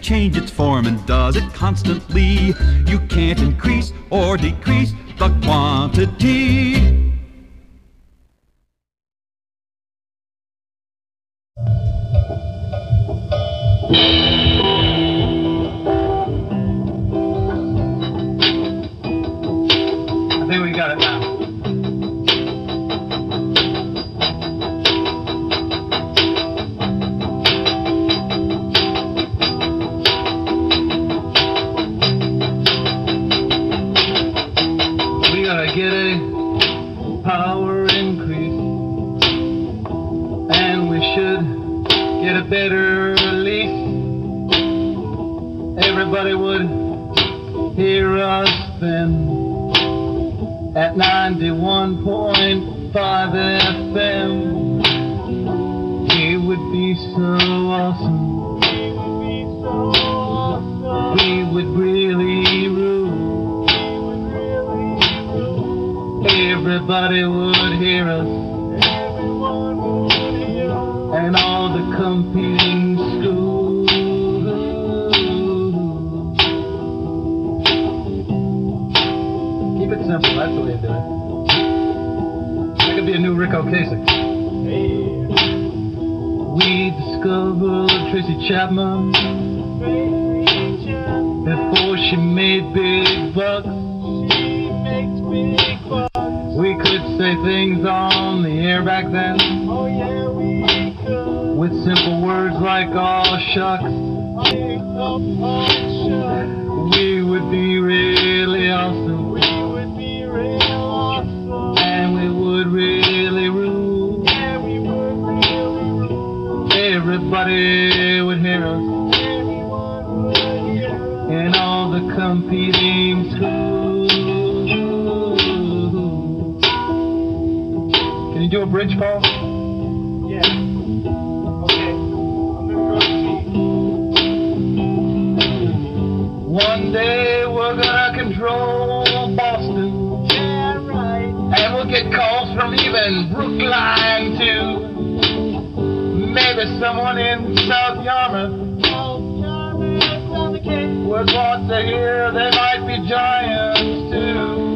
can't change its form and does it constantly. You can't increase or decrease the quantity. I think we got it now. We gotta get a power increase, and we should get a better release. Everybody would hear us then at 91.5 FM. It would be so awesome. We would really rule. Everybody would hear us, and all the competing schools. Keep it simple, that's the way to do it. That could be a new Rick Ocasek. We discovered Tracy Chapman before she made big bucks. We could say things on the air back then. Oh yeah, we could. With simple words like "aw shucks." We would be really awesome. We would be real awesome. And we would really rule. Yeah, we would really rule. Everybody would hear us. Everyone would hear us. In all the competing schools. Can you do a bridge, Paul? Yeah. Okay. I'm gonna go see. One day we're gonna control Boston. Yeah, right. And we'll get calls from even Brookline too. Maybe someone in South Yarmouth would want to hear they might be giants too.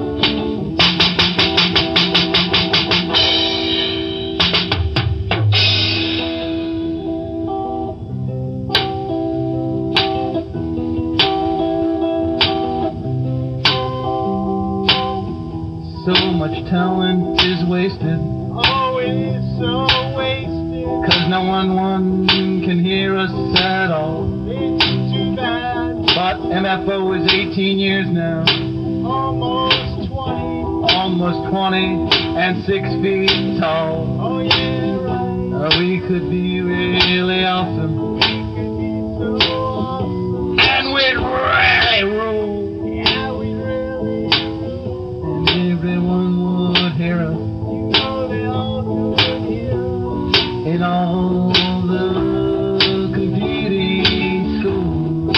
So much talent is wasted. Oh, it's so wasted. 'Cause no one can hear us at all. It's too bad. But MFO is 18 years now. Almost 20. Almost 20 and 6 feet tall. Oh, yeah, right. We could be really awesome. We could be so awesome. And we'd really rule. Yeah, we really And everyone would hear us. You know they all would hear us. In all the competing schools.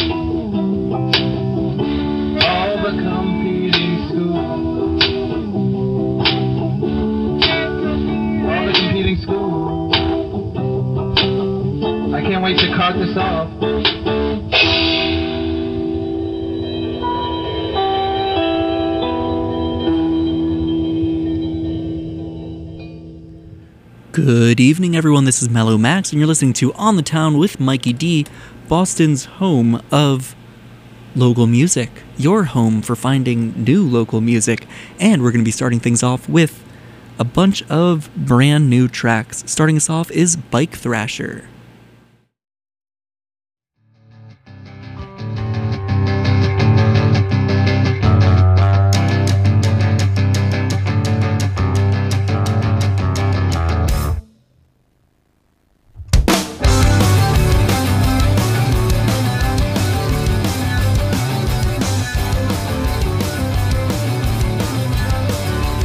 All the competing schools. All the competing schools. I can't wait to cart this off. Good evening, everyone. This is Mellow Max, and you're listening to On the Town with Mikey D, Boston's home of local music, your home for finding new local music. And we're going to be starting things off with a bunch of brand new tracks. Starting us off is Bike Thrasher.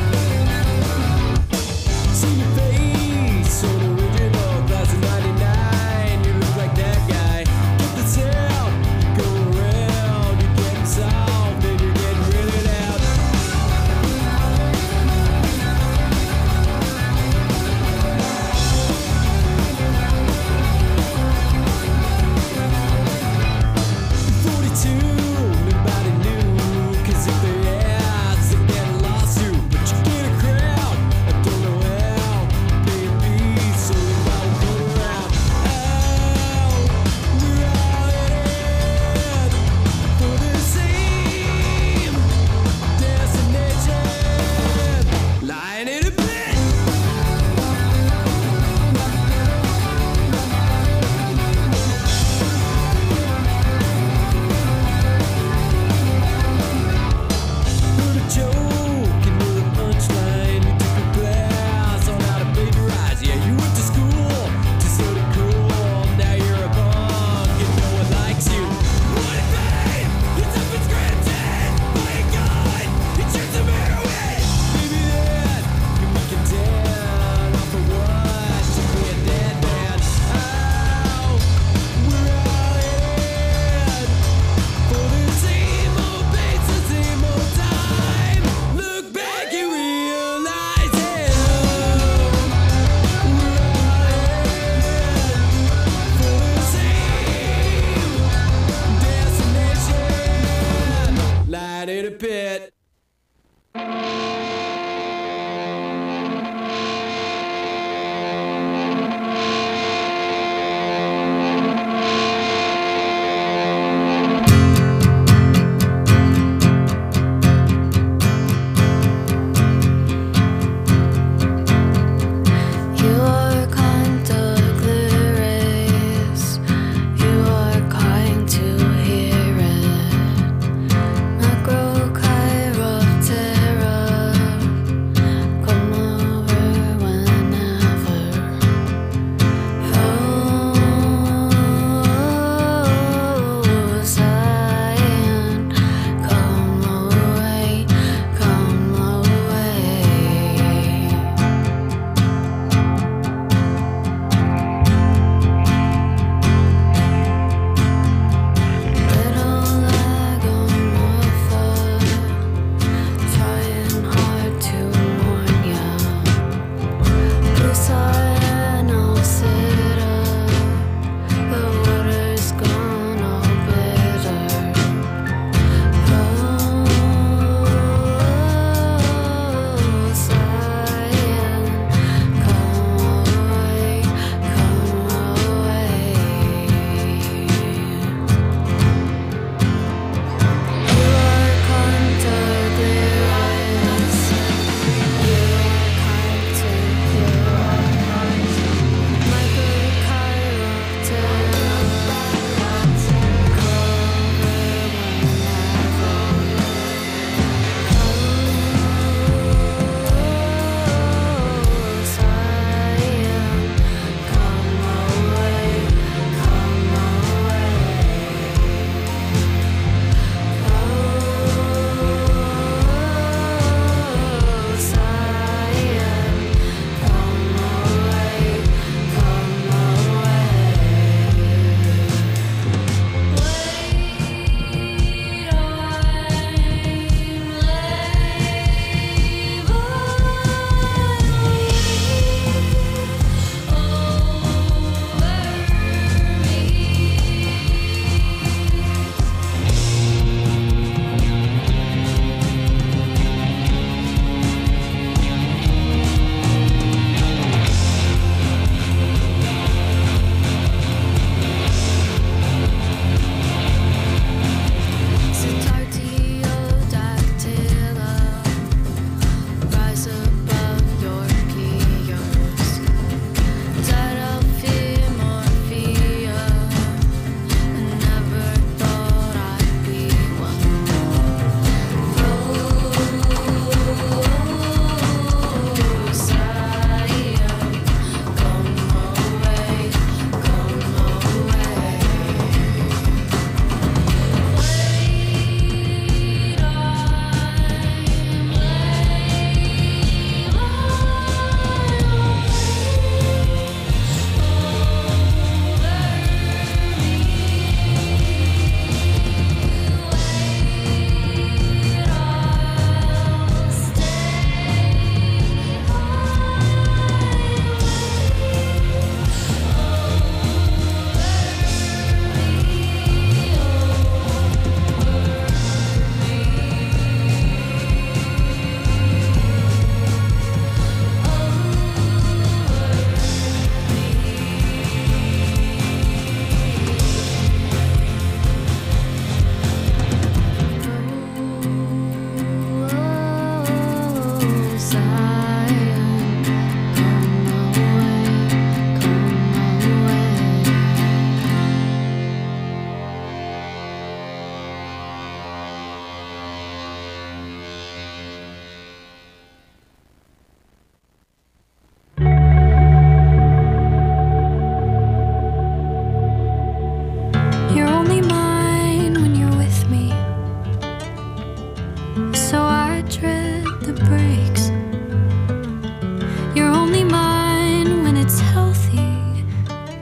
See your face on the original class of '99.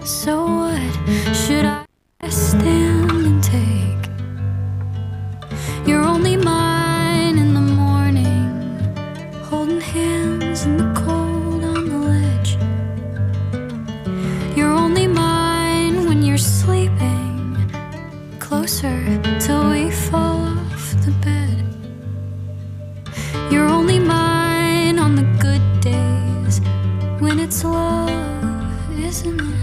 So what should I stand and take? You're only mine in the morning, holding hands in the cold on the ledge. You're only mine when you're sleeping, closer till we fall off the bed. You're only mine on the good days, when it's love, isn't it?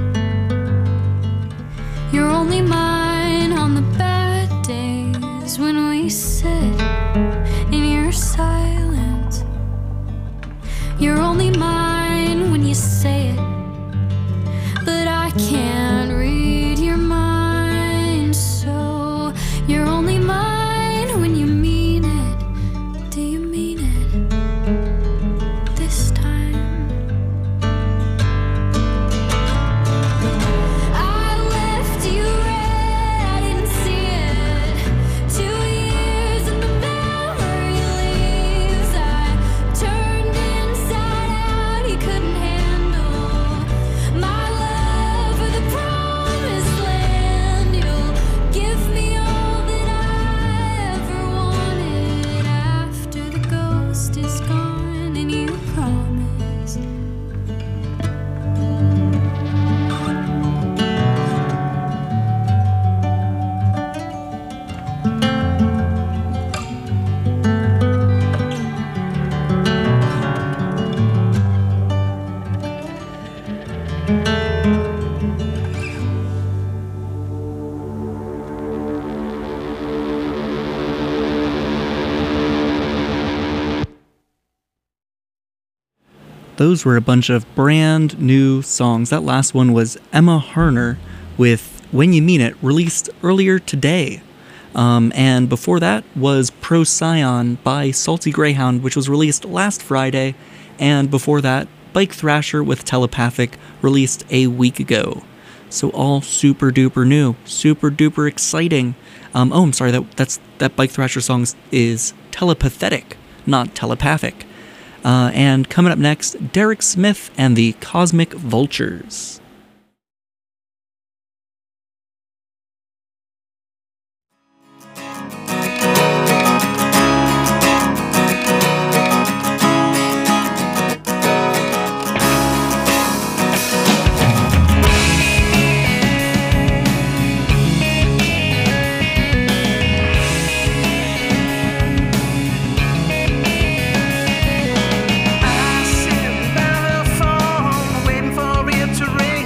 You're only mine on the bad days, when we sit in your silence. You're only mine when you say it, but I can't read your mind. So you're only mine when you mean it. Do you mean it this time? I left you red, I didn't see it. 2 years in the memory leaves. I turned inside out, you couldn't handle my love or the promised land. You'll give me all that I ever wanted after the ghost is gone, and you promise. Those were a bunch of brand new songs. That last one was Emma Harner with When You Mean It, released earlier today. And before that was Procyon by Salty Greyhound, which was released last Friday. And before that, Bike Thrasher with Telepathic, released a week ago. So all super duper new, super duper exciting. I'm sorry, that Bike Thrasher song is telepathetic, not telepathic. And coming up next, Derek Smith and the Cosmic Vultures. I sit by the phone, waiting for it to ring.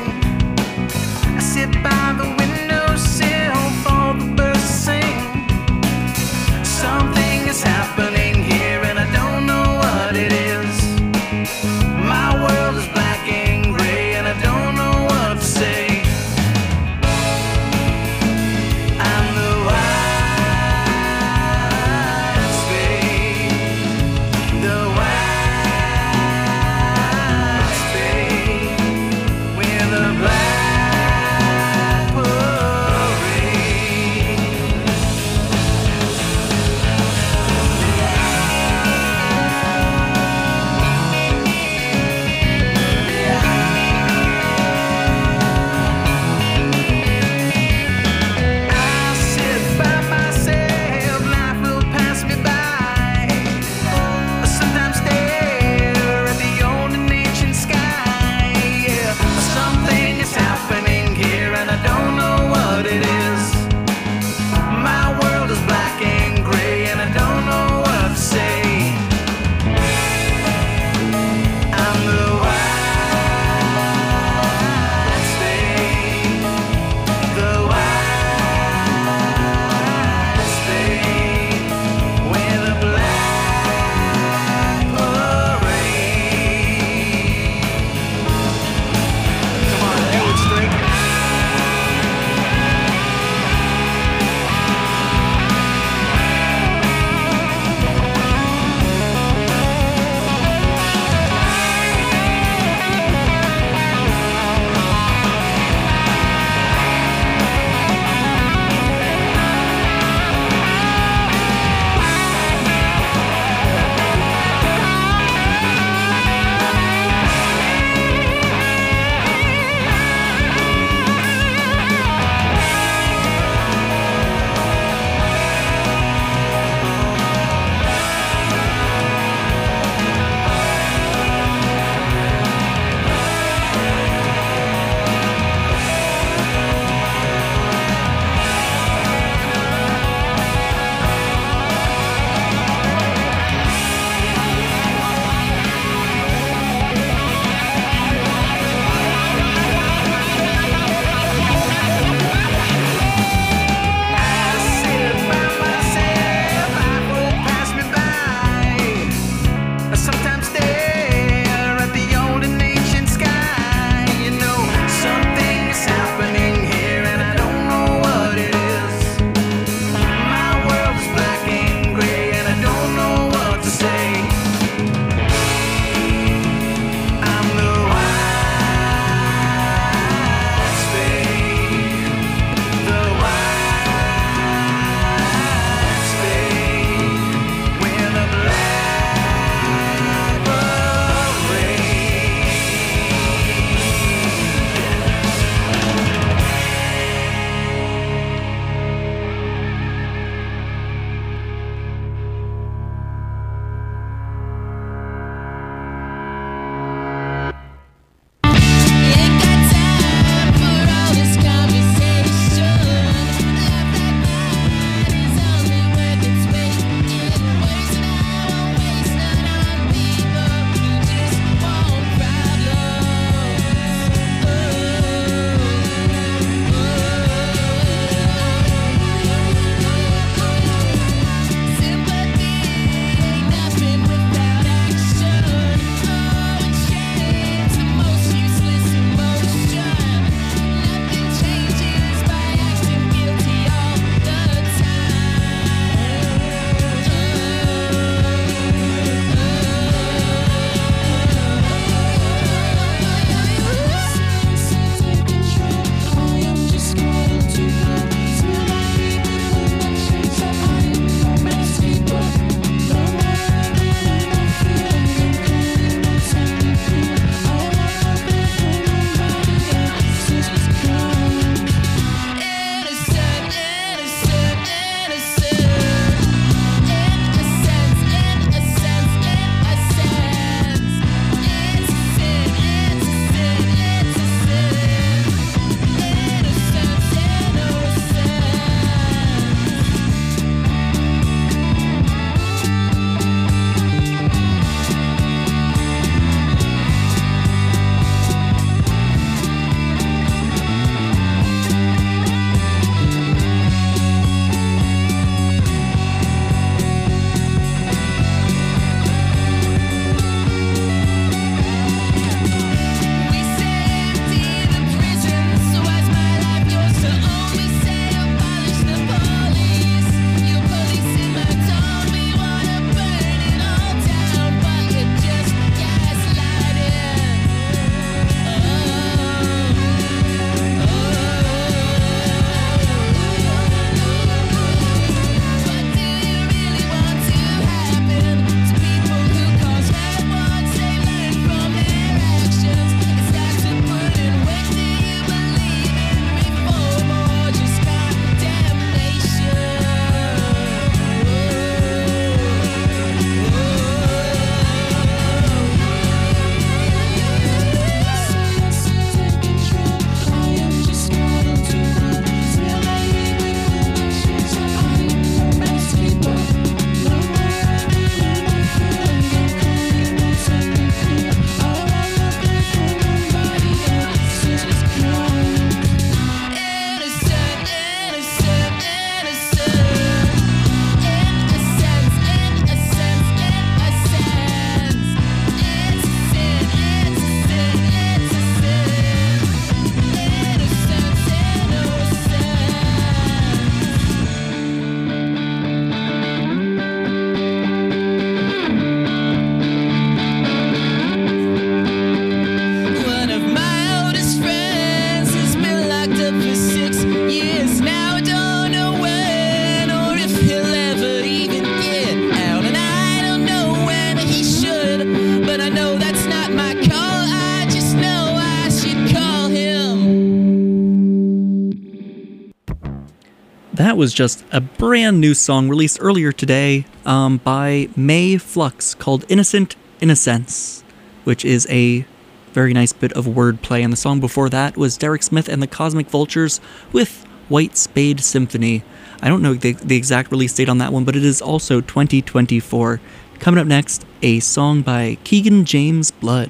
That was just a brand new song released earlier today by May Flux called Innocent Innocence, which is a very nice bit of wordplay. And the song before that was Derek Smith and the Cosmic Vultures with White Spade Symphony. I don't know the exact release date on that one, but it is also 2024. Coming up next, a song by Keegan James Blood.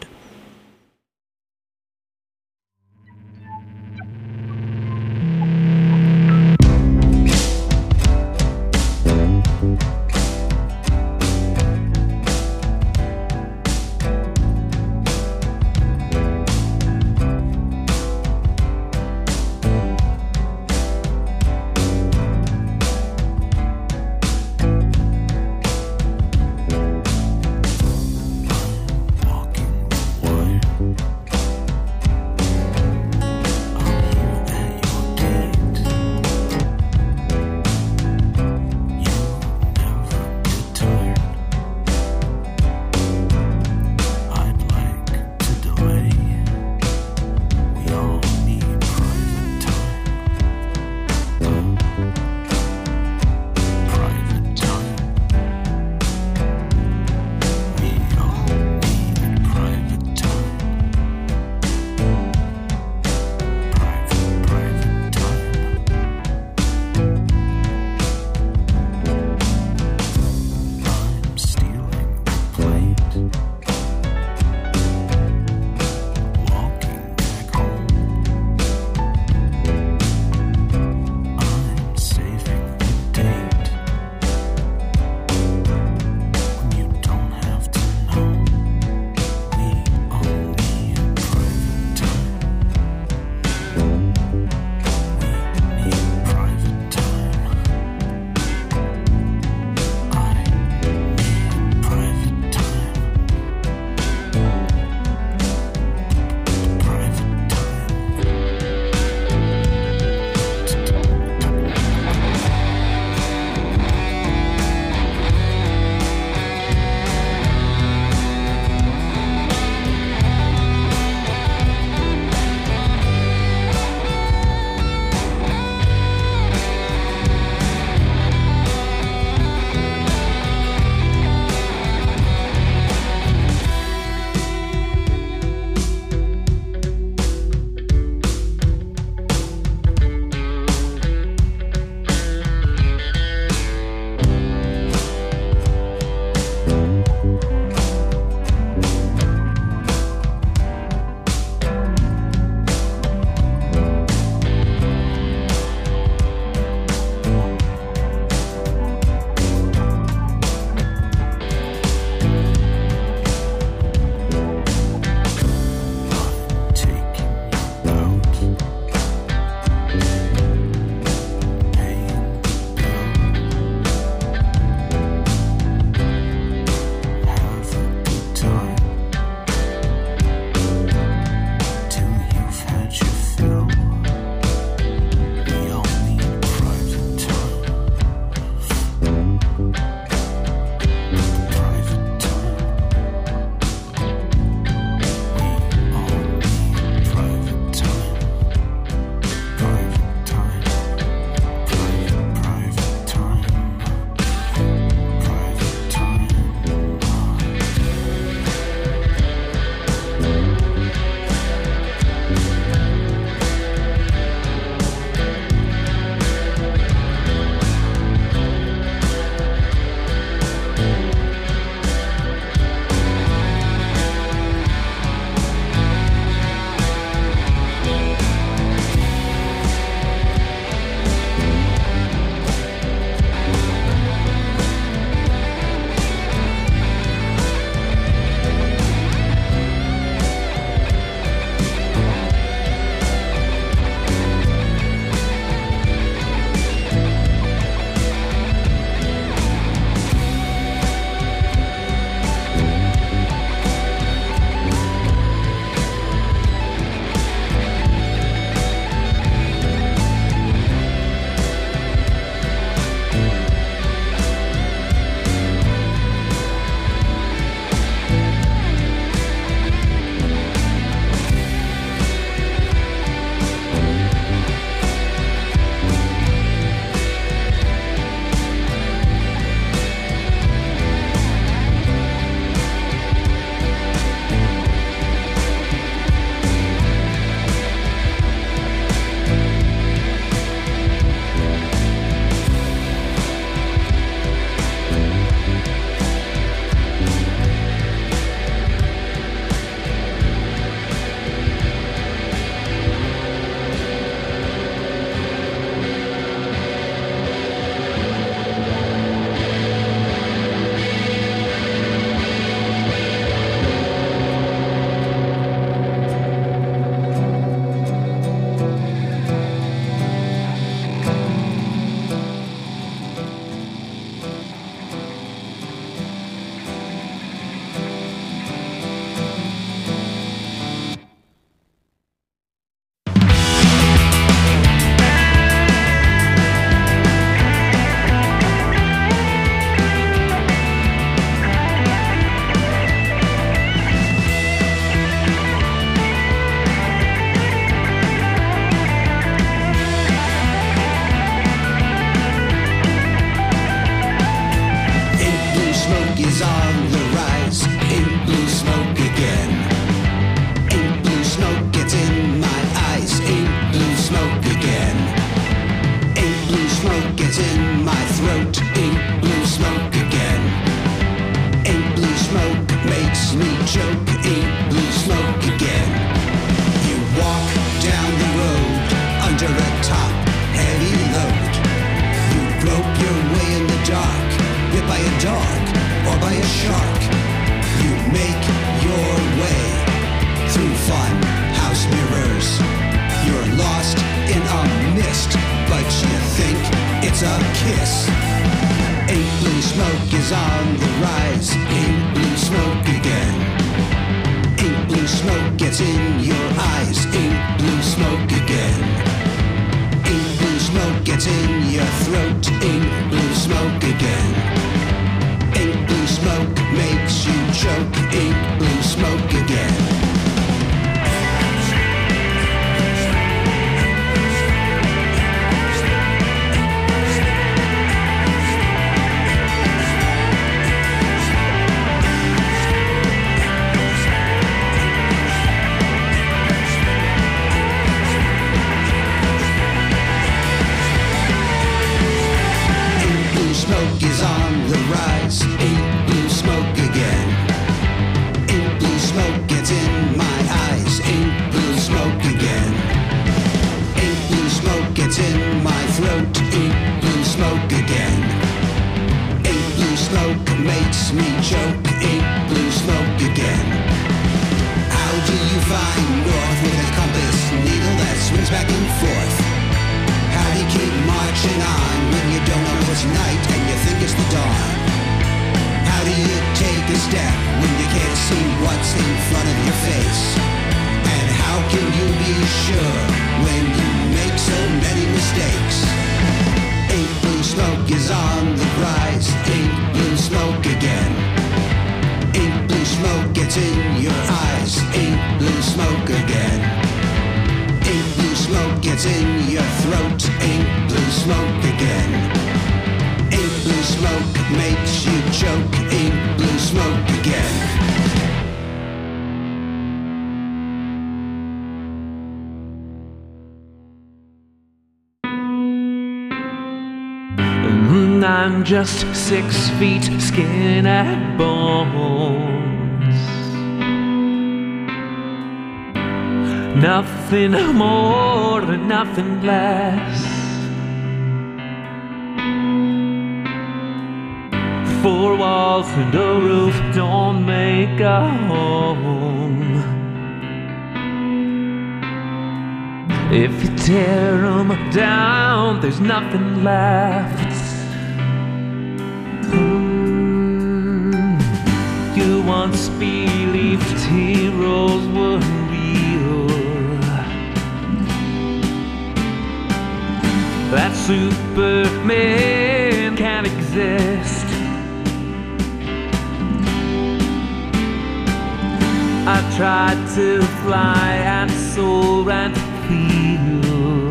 Walking shark. You make your way through fun house mirrors. You're lost in a mist, but you think it's a kiss. Ink blue smoke is on the rise. Ink blue smoke again. Ink blue smoke gets in your eyes. Ink blue smoke again. Ink blue smoke gets in your throat. Ink blue smoke again. Ink blue smoke makes you choke. Ink blue smoke again. Smoke is on the rise. Ink blue smoke again. Ink blue smoke gets in my eyes. Ink blue smoke again. Ink blue smoke gets in my throat. Ink blue smoke again. Ink blue smoke makes me choke. Ink blue smoke again. How do you find north with a compass needle that swings back and forth? How do you keep marching on when you don't know it's night and you think it's the dawn? How do you take a step when you can't see what's in front of your face? And how can you be sure when you make so many mistakes? Ink blue smoke is on the rise. Ink blue smoke again. Ink blue smoke gets in your eyes. Ink blue smoke again. Ink blue smoke gets in your throat. Ink blue smoke again. Ink blue smoke makes you choke. Ink blue smoke again. I'm just 6 feet, skin and bones. Nothing more and nothing less. 4 walls and a roof don't make a home. If you tear them down, there's nothing left. You once believed heroes were real, that Superman can't exist. I tried to fly and soar and feel,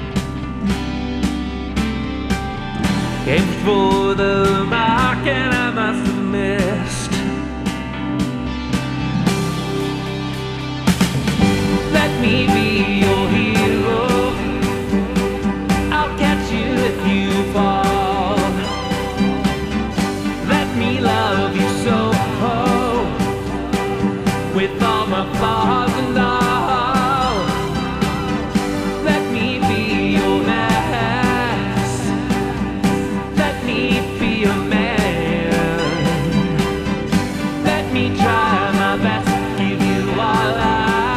aimed for the mark and I must have missed. Let me be your hero, I'll catch you if you fall. Let me love you so, with all my flaws and all. Let me be your mask, let me be your man. Let me try my best to give you all I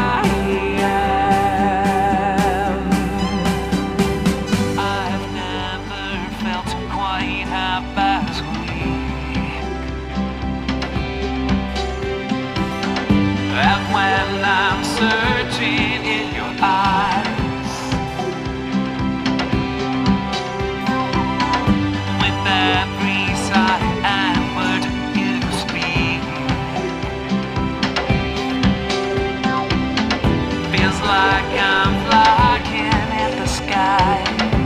am. I've never felt quite half as weak. And when I'm searching in your eyes, with every sigh and word you speak, feels like I'm flying in the sky.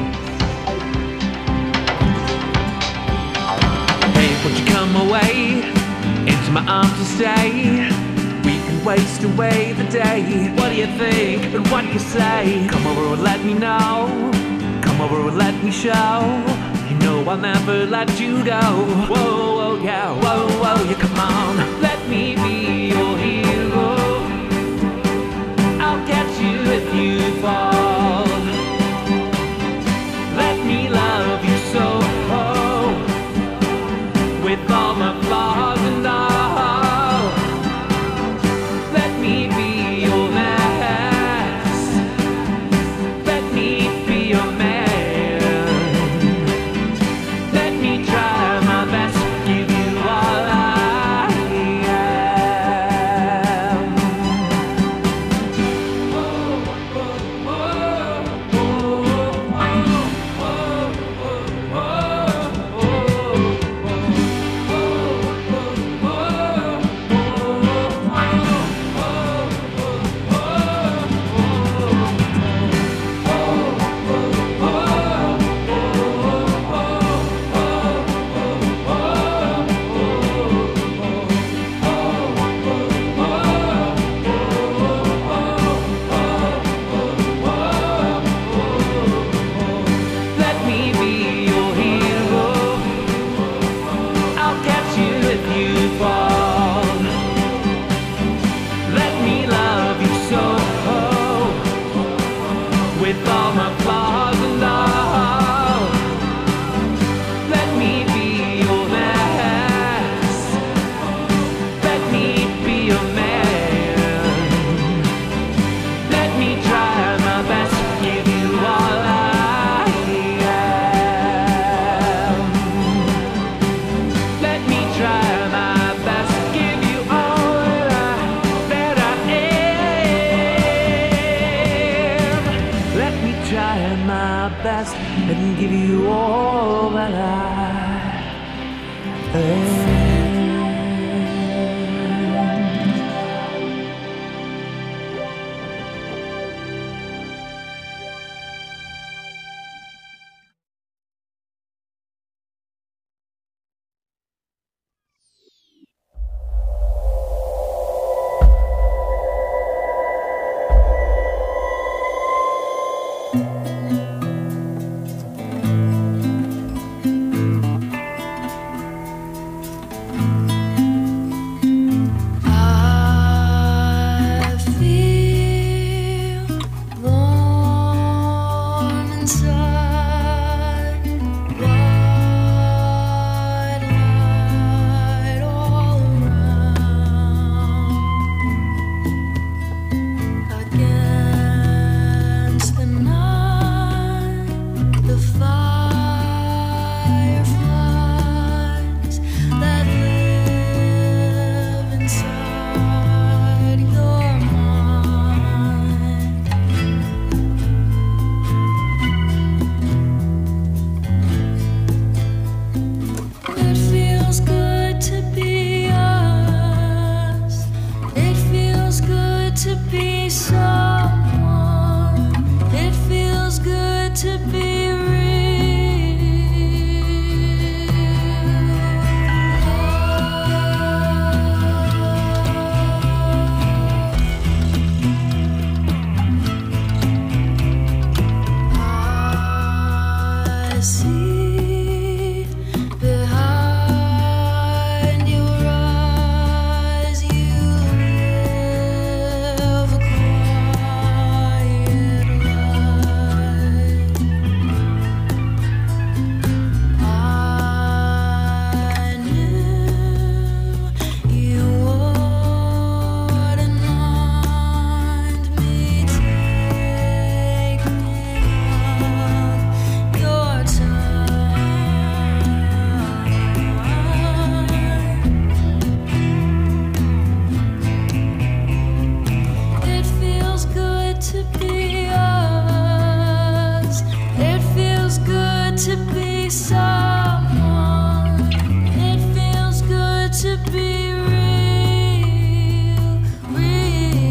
Hey, won't you come away into my arms to stay? Waste away the day. What do you think and what do you say? Come over and let me know. Come over and let me show. You know I'll never let you go. Whoa, whoa, yeah, whoa, whoa, yeah, come on. Let me be your hero, I'll catch you if you fall. Let me love you so, with all my flaws and all. with all my flaws and all. Let me be your mess. Let me be your man. Let me try my best to give you all I am. Let me try my best to give you all that I am. Let me try my best and give you all that I am. I feel warm inside, white light all around. Against the night, the fireflies that live inside your mind. It feels good to be us. It feels good to be someone. It feels good to be I see behind your eyes you live a quiet life. I knew you wouldn't mind me taking up your time. It feels good to be us. It feels good to be someone. It feels good to be real,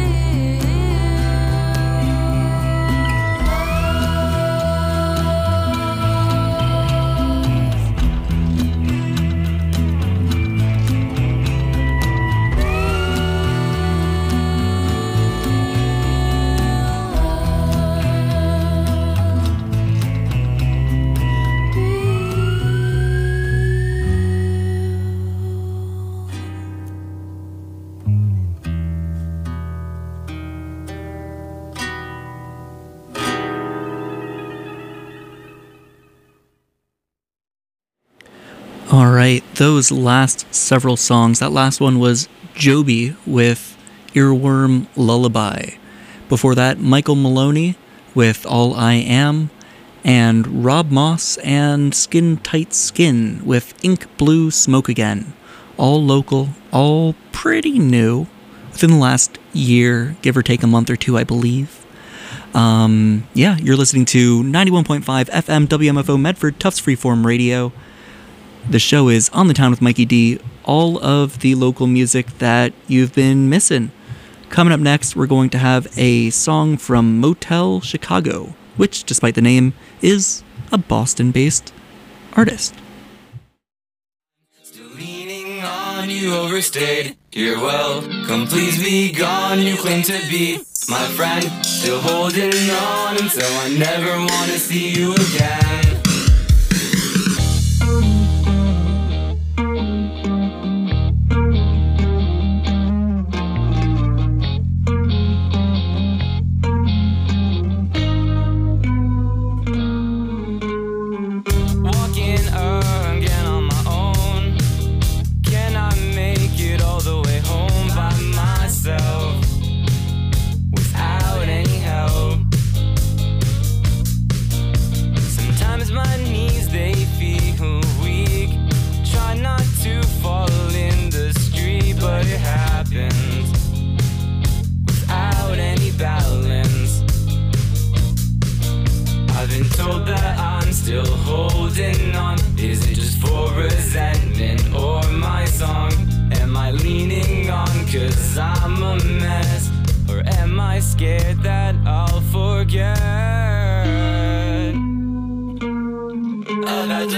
All right, those last several songs. That last one was Joby with Earworm Lullaby. Before that, Michael Maloney with All I Am, and Rob Moss and Skin Tight Skin with Ink Blue Smoke Again. All local, all pretty new, within the last year, give or take a month or two, I believe. Yeah, you're listening to 91.5 FM WMFO Medford, Tufts Freeform Radio. The show is On the Town with Mikey D, all of the local music that you've been missing. Coming up next, we're going to have a song from Motel Chicago, which, despite the name, is a Boston-based artist. Still leaning on you, overstayed. You're welcome, please be gone. You claim to be my friend, still holding on, and so I never want to see you again.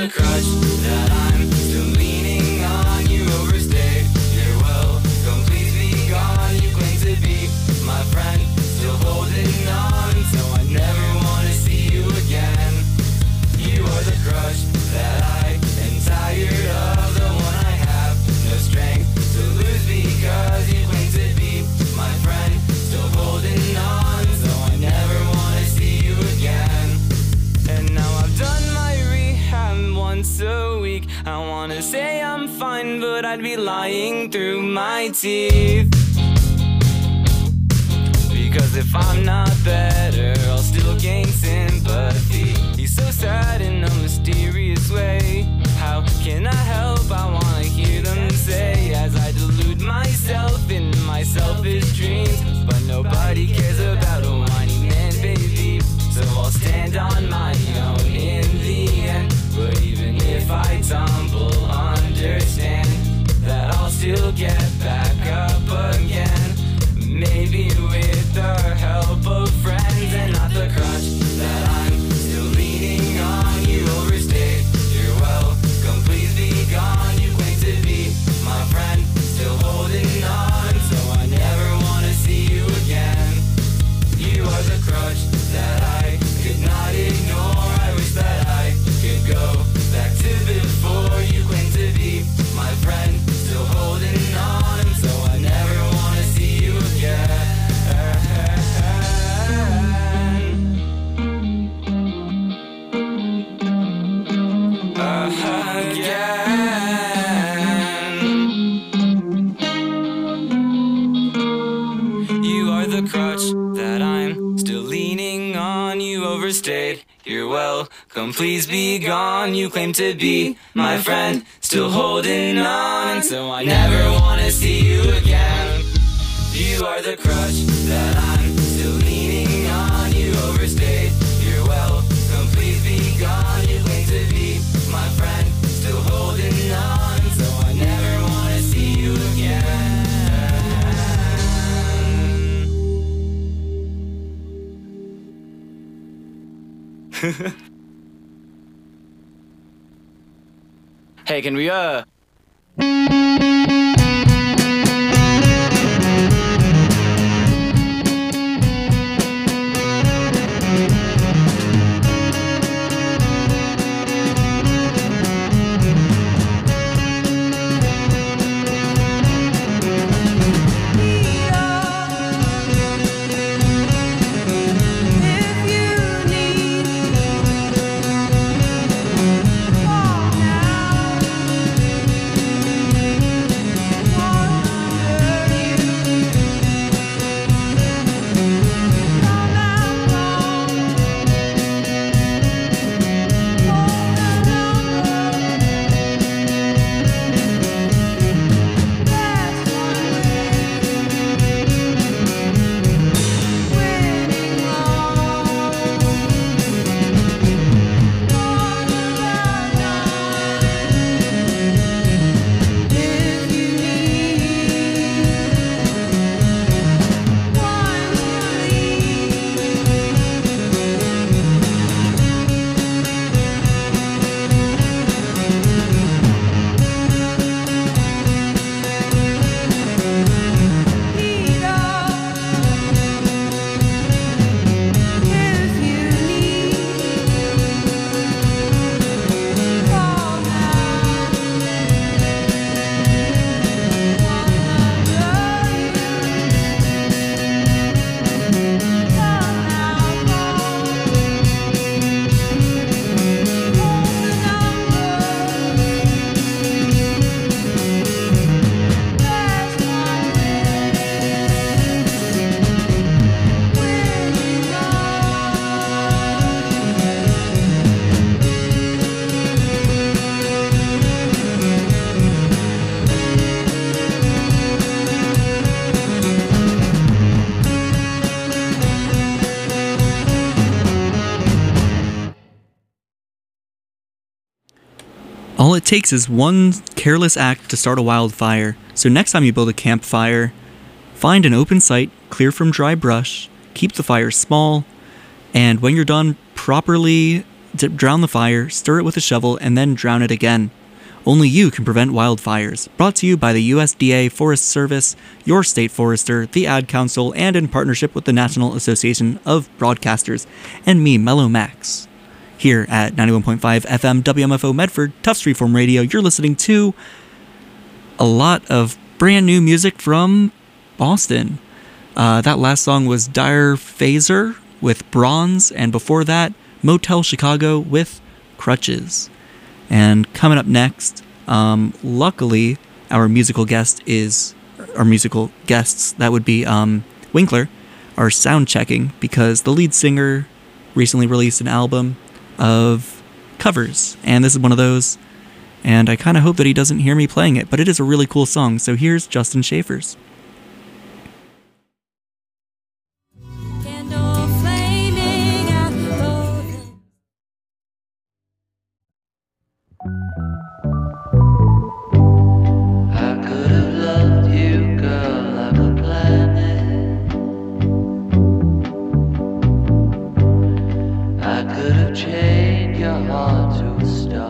the crutch that I'm still leaning on. You overstayed your welcome, please be gone. You claim to be my friend, still holding on, so I never wanna see you again. You are the crutch that I am tired of, the one I have no strength to lose because you claim to be my friend, still holding on, so I never wanna see you again. And now I've done my rehab once a week. I wanna say I'm fine, but I'd be lying through my teeth. Because if I'm not better, I'll still gain sympathy. He's so sad in a mysterious way. How can I help? I wanna hear them say, as I delude myself in my selfish dreams. But nobody cares about a whiny man, baby, so I'll stand on my own in the end. But even if I tumble, understand that I'll still get back up again. Maybe with the help of friends and not the crutch that I'm still leaning on. You overstayed your welcome, please be gone. You claim to be my friend, still holding on, so I never wanna see you again. You are the crutch that I could not ignore. I wish that I could go back to before. You claim to be my friend, still holding on, so I never wanna see you again. You are the crutch that I'm still leaning on. You overstayed your welcome, please be gone. You claim to be my friend, still holding on, so I never wanna see you again. You are the crutch that I'm still leaning on. You overstayed your welcome, please be gone. You claim to be my friend, still holding on, so I never wanna see you again. Hey, can we All it takes is one careless act to start a wildfire, so next time you build a campfire, find an open site, clear from dry brush, keep the fire small, and when you're done, properly drown the fire, stir it with a shovel, and then drown it again. Only you can prevent wildfires. Brought to you by the USDA Forest Service, your state forester, the Ad Council, and in partnership with the National Association of Broadcasters, and me, Mellow Max. Here at 91.5 FM WMFO Medford, Tufts Freeform Radio, you're listening to a lot of brand new music from Boston. That last song was Dire Phaser with Bronze, and before that, Motel Chicago with Crutches. And coming up next, luckily, our musical guests, that would be Winkler, are sound checking because the lead singer recently released an album of covers, and this is one of those, and I kind of hope that he doesn't hear me playing it, but it is a really cool song, so here's Justin Schaefer's. Candle flaming out both. I could have loved you, girl, like a planet. I could have chained your heart to a star.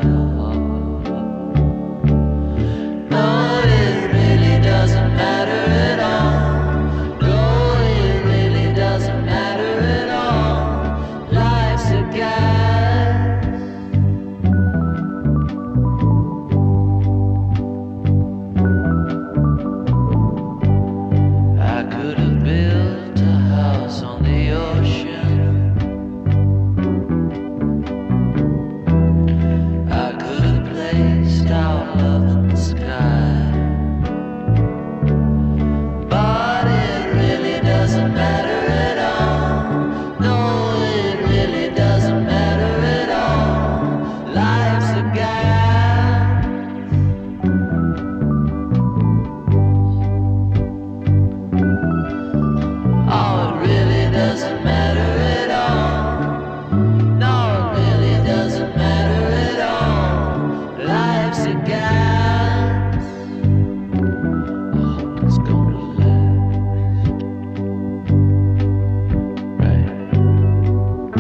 No, it really doesn't matter at all. No, it really doesn't matter at all. Life's a gas. I could have built a house on the ocean. I could have placed our love in the sky. But it really doesn't matter at all. No, it really doesn't matter at all. Life's a gas. Oh, it really doesn't matter at all. No, it really doesn't matter at all. Life's a gas. Oh, it's gonna last. Right.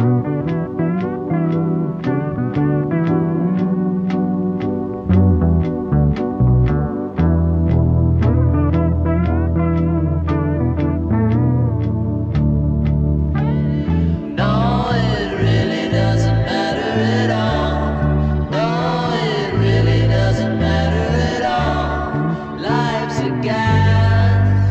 No, it really doesn't matter at all. No, it really doesn't matter at all. Life's a gas.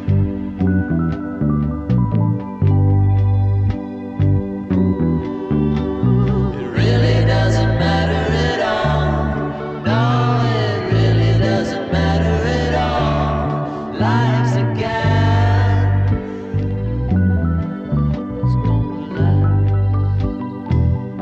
It really doesn't matter at all. No, it really doesn't matter at all. Life's a gas. It's gonna last.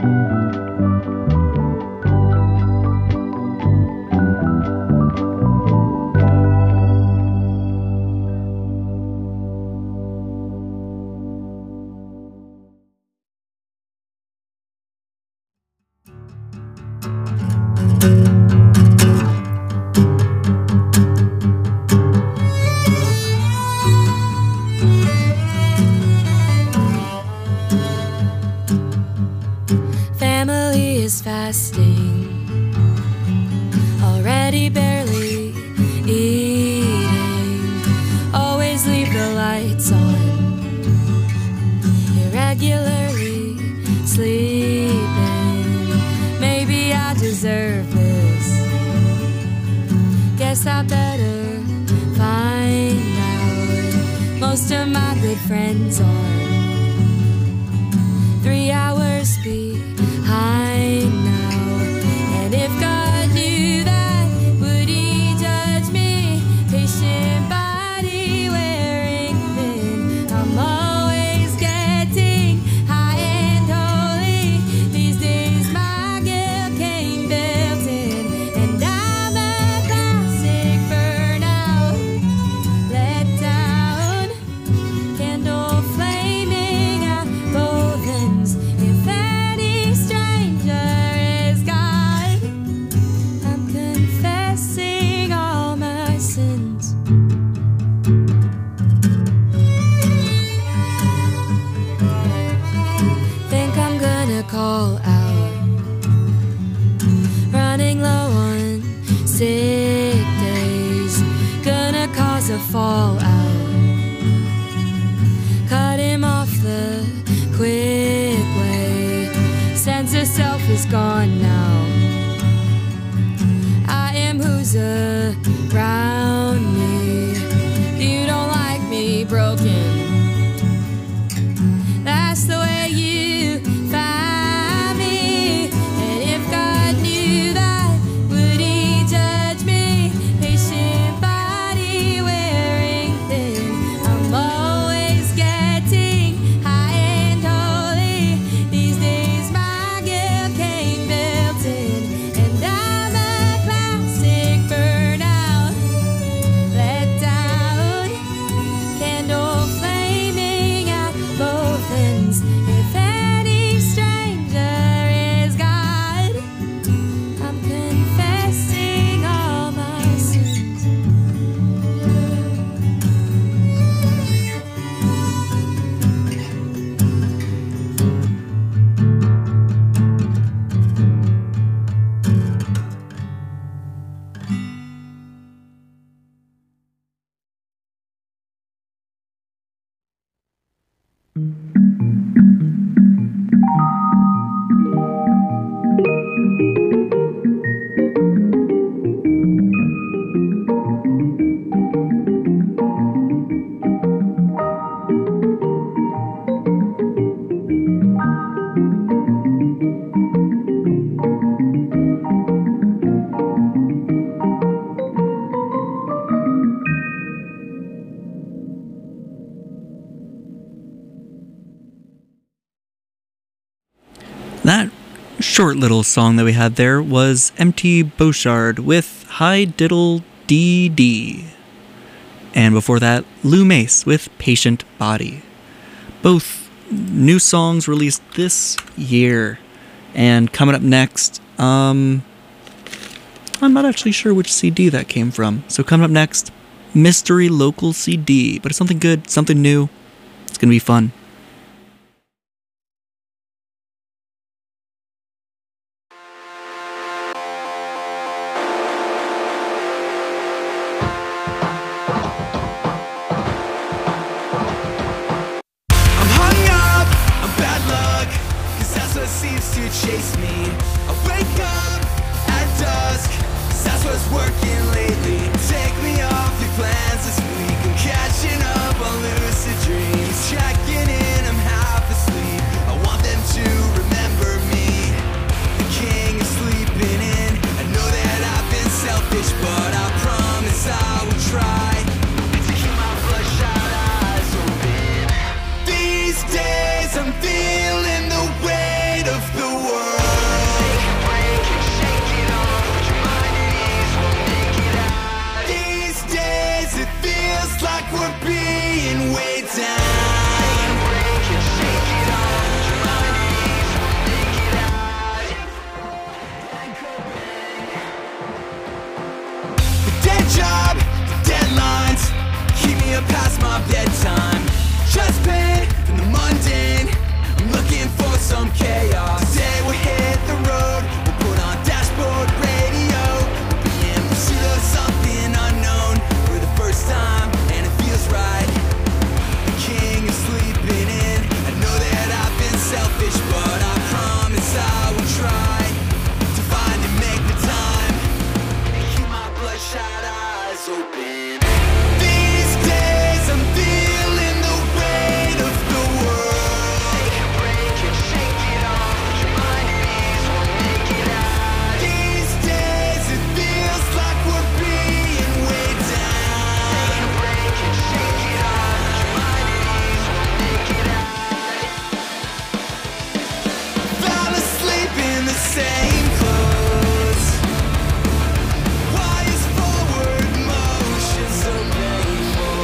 Family is fasting, already barely eating. Always leave the lights on, irregularly sleeping. Maybe I deserve this. Guess I better find out. Most of my good friends are 3 hours behind now. And if God knew that, would he judge me? Patient body wearing thin. I'm always getting high and holy. These days my guilt came built in. And I'm a classic burnout, let down. Candle flaming at both ends. If any stranger is God, I'm confessing all my sins. Think I'm gonna call our fall out. Cut him off the quick way. Sense of self is gone now. I am who's around me. You don't like me broken. That's the way you find me. And if God knew that, would he judge me? Patient body wearing thin. I'm always getting high and holy. These days my guilt came built in. And I'm a classic burnout. Let down. Candle flaming at both ends. If any stranger is God, I'm confessing all my sins. That short little song that we had there was Empty Beauchard with High Diddle Dee Dee. And before that, Lou Mace with Patient Body. Both new songs released this year. And coming up next, I'm not actually sure which CD that came from. So coming up next, Mystery Local CD. But it's something good, something new. It's going to be fun. I'm hung up, I'm bad luck, 'cause that's what seems to chase me. I wake up at dusk, 'cause that's what's working lately. Take me off your plans this week, I'm catching up on lucid dreams. Checking in, I'm half asleep, I want them to remember me. The king is sleeping in, I know that I've been selfish, but I promise I will try to keep my bloodshot eyes open. These days I'm feeling the weight of the world. Break and shake it off, put your mind at ease, we'll make it out. These days it feels like we're being weighed down. Break and shake it off, put your mind at ease, we'll make it out. The dead job, the deadlines, keep me up past my bedtime. Just pain from the mundane, I'm looking for some chaos. Today we'll hit the road, we'll put on dashboard radio. We'll be in pursuit of something unknown for the first time, and it feels right. The king is sleeping in, I know that I've been selfish, but I promise I will try to find and make the time and keep my bloodshot eyes open. These days I'm feeling the weight of the world. Break and shake it off, put your mind at ease, we'll make it out. These days it feels like we're being weighed down. Break and shake it off, put your mind at ease, we'll make it out. Fell asleep in the same clothes. Why is forward motion so painful?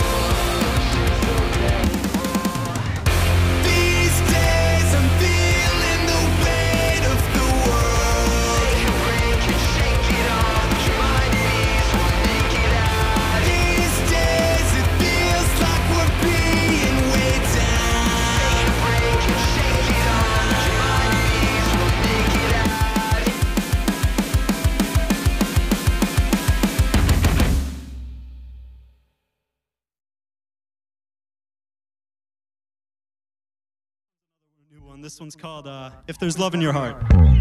These days I'm feeling the weight of the world. Break and shake it off, put your mind at ease, we'll make it out. These days it feels like we're being weighed down. Break and shake it off, put your mind at ease, we'll make it out. one. This one's called If There's Love in Your Heart.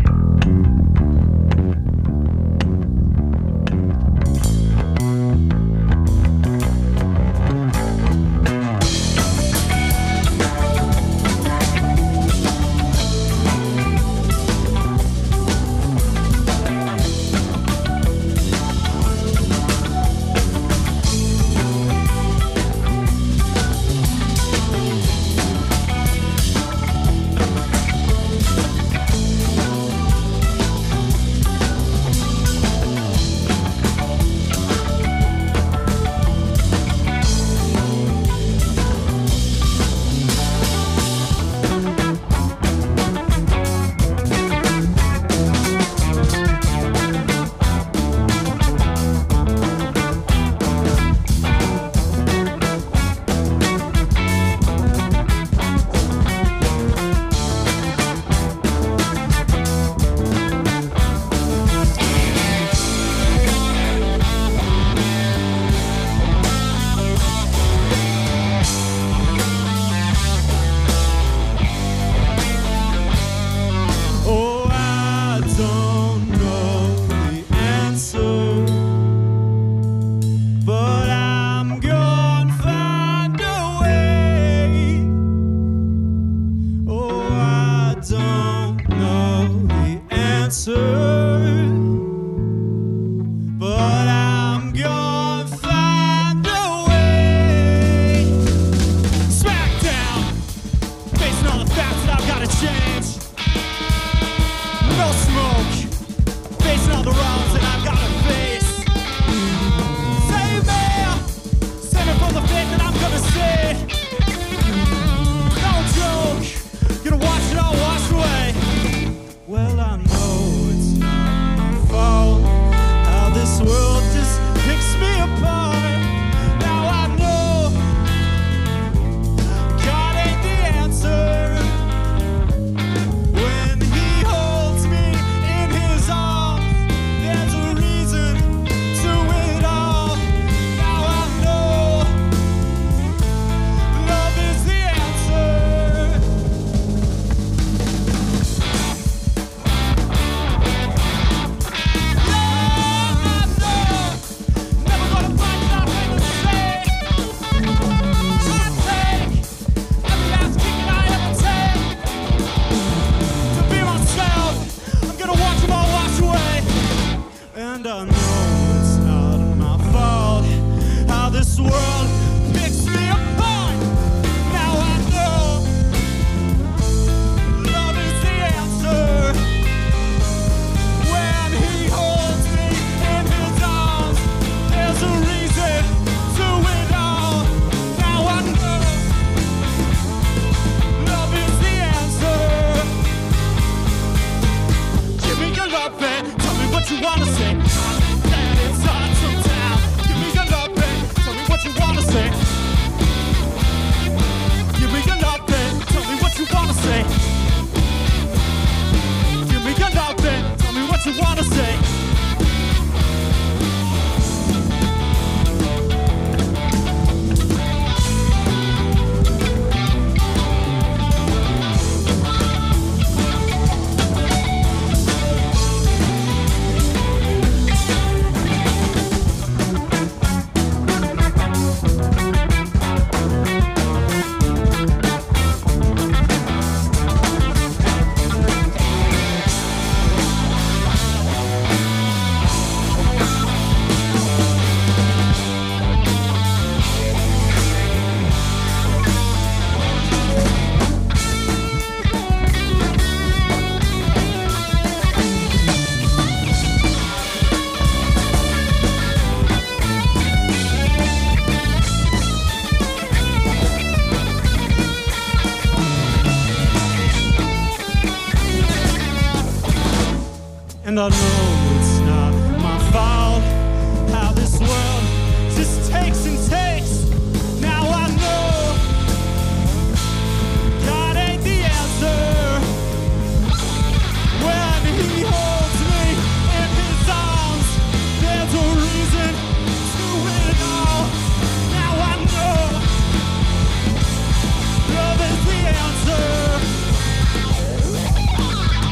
And I know it's not my fault how this world just takes and takes.